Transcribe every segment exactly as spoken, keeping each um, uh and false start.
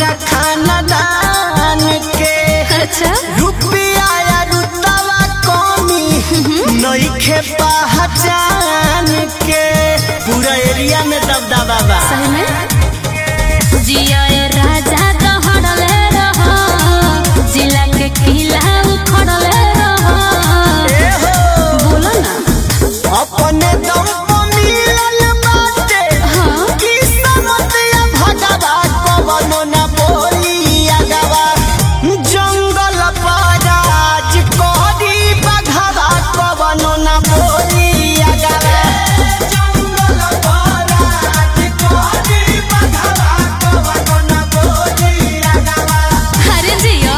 हमरा खानदान के अच्छा रुपया या रुतवा कमी नइखे पहचान के पूरा एरिया में दबदबा बा। सही में जिया राजा दहड़ले रहो जिला के किला उखड़ले रहो बोलो ना अपने दम पर मिलल बाटे किस्मत या भगवा कवनो ना बोली अगवा जंगल पर राज कोरी बघवा कवनो ना बोली अगवा जंगल पर राज कोरी बघवा कवनो ना बोली अगवा। अरे जिया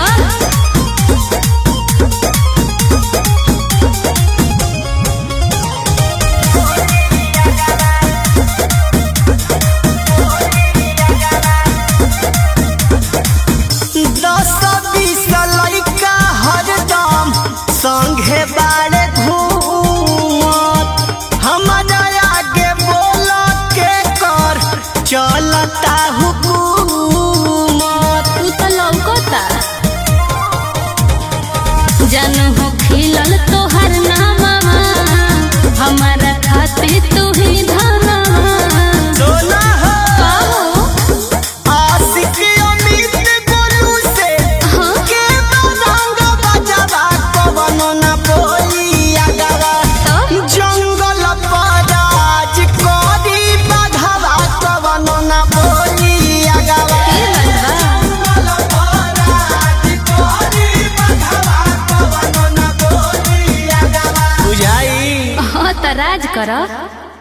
दस बीस लइका हरदम संगे बाड़े घूमत हमारा आगे बोल के कर चलता हुकूमत। तू तो लौकता जानू हो खिलल तोहर नामा हमारा खातिर तू ही धना सोना हो कहो आशिक अमित गोलू से हाँ के रंग बजवा कवनो ना बोली अगवा तो जंगल पर राज कोरी बघवा कवनो ना बोली अगवा के बनवा बुझाई हाँ तो राज कर।